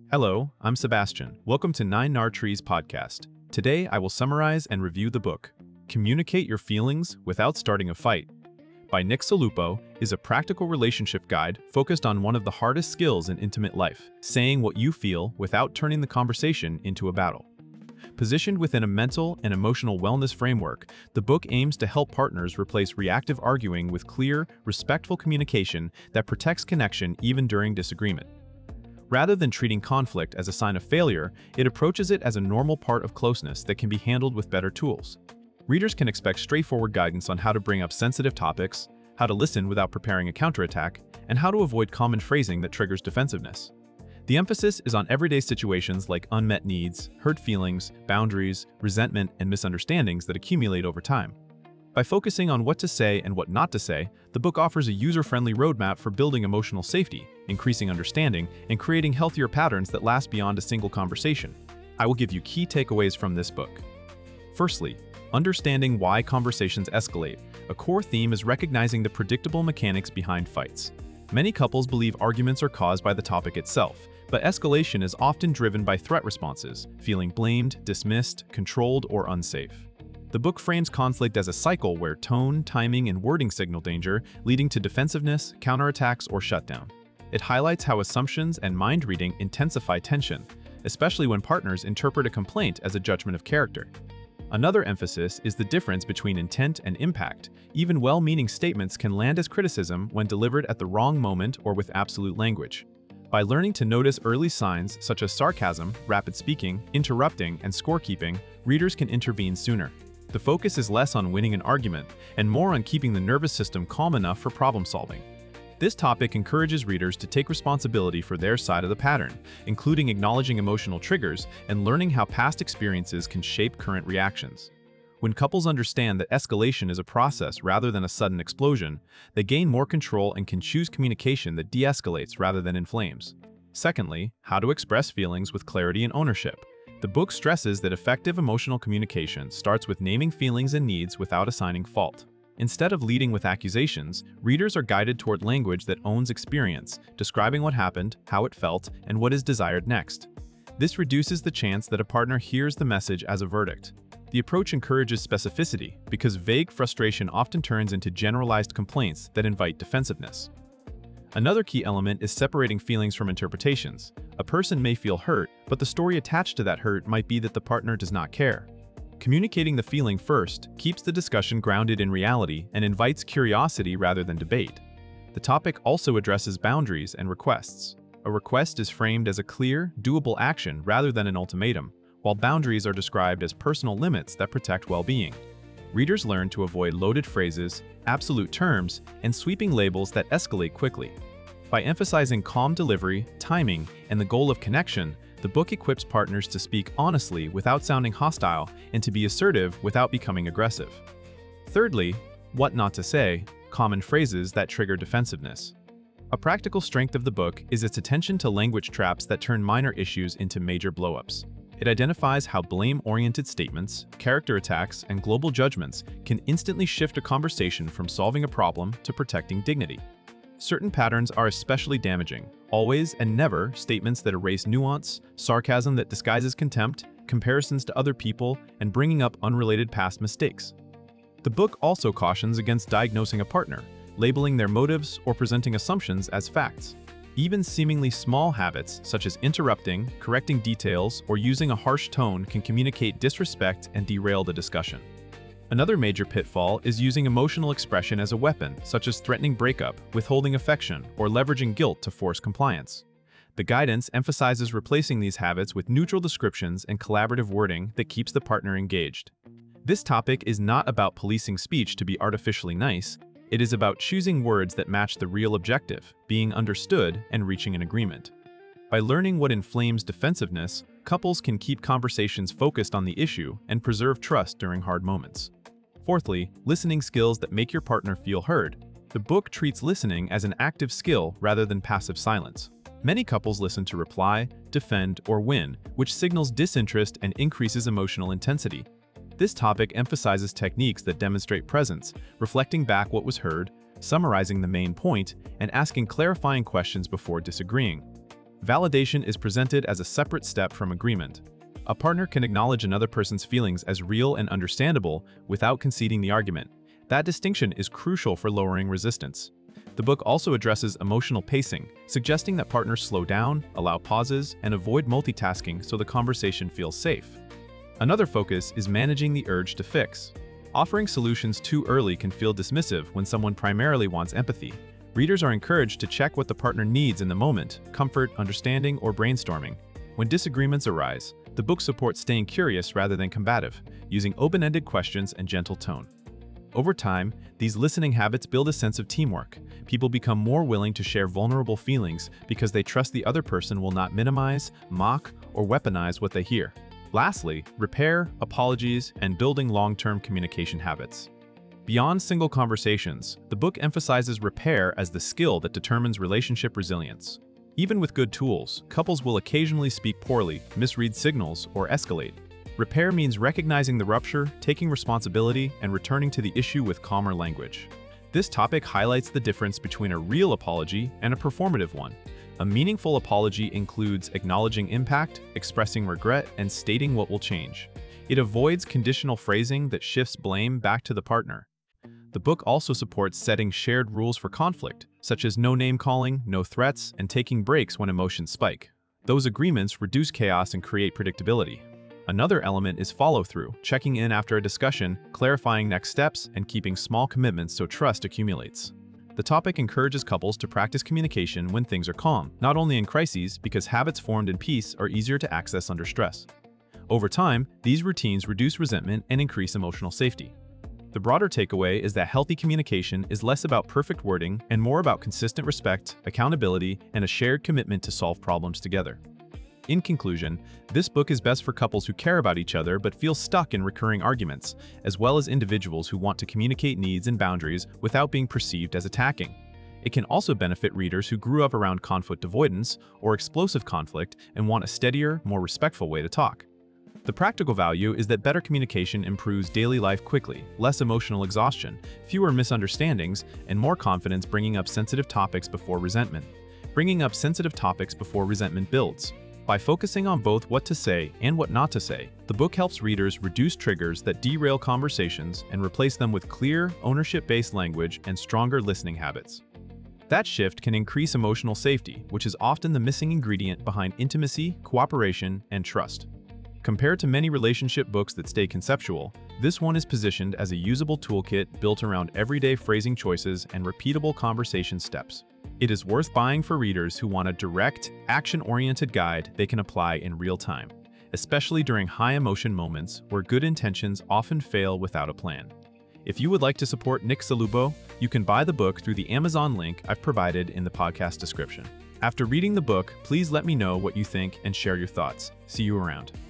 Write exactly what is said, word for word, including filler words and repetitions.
Hello, I'm Sebastian. Welcome to Nine Nar Trees podcast. Today, I will summarize and review the book, Communicate Your Feelings Without Starting a Fight, by Nick Salupo, is a practical relationship guide focused on one of the hardest skills in intimate life, saying what you feel without turning the conversation into a battle. Positioned within a mental and emotional wellness framework, the book aims to help partners replace reactive arguing with clear, respectful communication that protects connection even during disagreement. Rather than treating conflict as a sign of failure, it approaches it as a normal part of closeness that can be handled with better tools. Readers can expect straightforward guidance on how to bring up sensitive topics, how to listen without preparing a counterattack, and how to avoid common phrasing that triggers defensiveness. The emphasis is on everyday situations like unmet needs, hurt feelings, boundaries, resentment, and misunderstandings that accumulate over time. By focusing on what to say and what not to say, the book offers a user-friendly roadmap for building emotional safety, increasing understanding, and creating healthier patterns that last beyond a single conversation. I will give you key takeaways from this book. Firstly, understanding why conversations escalate. A core theme is recognizing the predictable mechanics behind fights. Many couples believe arguments are caused by the topic itself, but escalation is often driven by threat responses, feeling blamed, dismissed, controlled, or unsafe. The book frames conflict as a cycle where tone, timing, and wording signal danger, leading to defensiveness, counterattacks, or shutdown. It highlights how assumptions and mind reading intensify tension, especially when partners interpret a complaint as a judgment of character. Another emphasis is the difference between intent and impact. Even well-meaning statements can land as criticism when delivered at the wrong moment or with absolute language. By learning to notice early signs such as sarcasm, rapid speaking, interrupting, and scorekeeping, readers can intervene sooner. The focus is less on winning an argument and more on keeping the nervous system calm enough for problem solving. This topic encourages readers to take responsibility for their side of the pattern, including acknowledging emotional triggers and learning how past experiences can shape current reactions. When couples understand that escalation is a process rather than a sudden explosion, they gain more control and can choose communication that de-escalates rather than inflames. Secondly, how to express feelings with clarity and ownership. The book stresses that effective emotional communication starts with naming feelings and needs without assigning fault. Instead of leading with accusations, readers are guided toward language that owns experience, describing what happened, how it felt, and what is desired next. This reduces the chance that a partner hears the message as a verdict. The approach encourages specificity because vague frustration often turns into generalized complaints that invite defensiveness. Another key element is separating feelings from interpretations. A person may feel hurt, but the story attached to that hurt might be that the partner does not care. Communicating the feeling first keeps the discussion grounded in reality and invites curiosity rather than debate. The topic also addresses boundaries and requests. A request is framed as a clear, doable action rather than an ultimatum, while boundaries are described as personal limits that protect well-being. Readers learn to avoid loaded phrases, absolute terms, and sweeping labels that escalate quickly. By emphasizing calm delivery, timing, and the goal of connection, the book equips partners to speak honestly without sounding hostile and to be assertive without becoming aggressive. Thirdly, what not to say, common phrases that trigger defensiveness. A practical strength of the book is its attention to language traps that turn minor issues into major blow-ups. It identifies how blame-oriented statements, character attacks, and global judgments can instantly shift a conversation from solving a problem to protecting dignity. Certain patterns are especially damaging: always and never statements that erase nuance, sarcasm that disguises contempt, comparisons to other people, and bringing up unrelated past mistakes. The book also cautions against diagnosing a partner, labeling their motives, or presenting assumptions as facts. Even seemingly small habits, such as interrupting, correcting details, or using a harsh tone, can communicate disrespect and derail the discussion. Another major pitfall is using emotional expression as a weapon, such as threatening breakup, withholding affection, or leveraging guilt to force compliance. The guidance emphasizes replacing these habits with neutral descriptions and collaborative wording that keeps the partner engaged. This topic is not about policing speech to be artificially nice. It is about choosing words that match the real objective, being understood, and reaching an agreement. By learning what inflames defensiveness, couples can keep conversations focused on the issue and preserve trust during hard moments. Fourthly, listening skills that make your partner feel heard. The book treats listening as an active skill rather than passive silence. Many couples listen to reply, defend, or win, which signals disinterest and increases emotional intensity. This topic emphasizes techniques that demonstrate presence, reflecting back what was heard, summarizing the main point, and asking clarifying questions before disagreeing. Validation is presented as a separate step from agreement. A partner can acknowledge another person's feelings as real and understandable without conceding the argument. That distinction is crucial for lowering resistance. The book also addresses emotional pacing, suggesting that partners slow down, allow pauses, and avoid multitasking so the conversation feels safe. Another focus is managing the urge to fix. Offering solutions too early can feel dismissive when someone primarily wants empathy. Readers are encouraged to check what the partner needs in the moment: comfort, understanding, or brainstorming. When disagreements arise, the book supports staying curious rather than combative, using open-ended questions and gentle tone. Over time, these listening habits build a sense of teamwork. People become more willing to share vulnerable feelings because they trust the other person will not minimize, mock, or weaponize what they hear. Lastly, repair, apologies, and building long-term communication habits. Beyond single conversations, the book emphasizes repair as the skill that determines relationship resilience. Even with good tools, couples will occasionally speak poorly, misread signals, or escalate. Repair means recognizing the rupture, taking responsibility, and returning to the issue with calmer language. This topic highlights the difference between a real apology and a performative one. A meaningful apology includes acknowledging impact, expressing regret, and stating what will change. It avoids conditional phrasing that shifts blame back to the partner. The book also supports setting shared rules for conflict, such as no name-calling, no threats, and taking breaks when emotions spike. Those agreements reduce chaos and create predictability. Another element is follow-through, checking in after a discussion, clarifying next steps, and keeping small commitments so trust accumulates. The topic encourages couples to practice communication when things are calm, not only in crises, because habits formed in peace are easier to access under stress. Over time, these routines reduce resentment and increase emotional safety. The broader takeaway is that healthy communication is less about perfect wording and more about consistent respect, accountability, and a shared commitment to solve problems together. In conclusion, this book is best for couples who care about each other but feel stuck in recurring arguments, as well as individuals who want to communicate needs and boundaries without being perceived as attacking. It can also benefit readers who grew up around conflict avoidance or explosive conflict and want a steadier, more respectful way to talk. The practical value is that better communication improves daily life quickly, less emotional exhaustion, fewer misunderstandings, and more confidence bringing up sensitive topics before resentment. Bringing up sensitive topics before resentment builds. By focusing on both what to say and what not to say, the book helps readers reduce triggers that derail conversations and replace them with clear, ownership-based language and stronger listening habits. That shift can increase emotional safety, which is often the missing ingredient behind intimacy, cooperation, and trust. Compared to many relationship books that stay conceptual, this one is positioned as a usable toolkit built around everyday phrasing choices and repeatable conversation steps. It is worth buying for readers who want a direct, action-oriented guide they can apply in real time, especially during high-emotion moments where good intentions often fail without a plan. If you would like to support Nick Salubo, you can buy the book through the Amazon link I've provided in the podcast description. After reading the book, please let me know what you think and share your thoughts. See you around.